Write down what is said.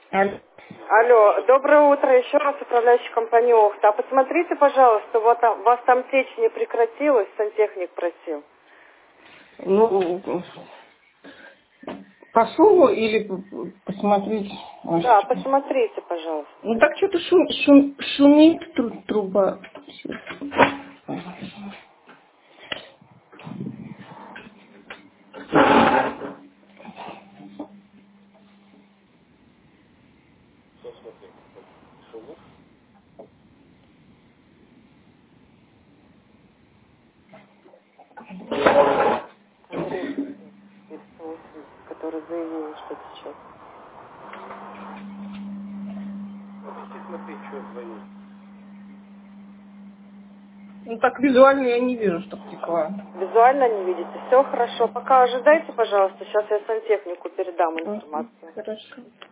Алло. Алло, доброе утро, еще раз управляющий компании Охта. А посмотрите, пожалуйста, вот у вас там течь не прекратилась, сантехник просил. Ну, по шуму или посмотреть? Да, посмотрите, пожалуйста. Ну так что-то шумит труба. Андрей, из 180, который заявил, что течет. Ну так визуально я не вижу, что текла. Визуально не видите? Все хорошо. Пока ожидайте, пожалуйста. Сейчас я сантехнику передам информацию. Хорошо.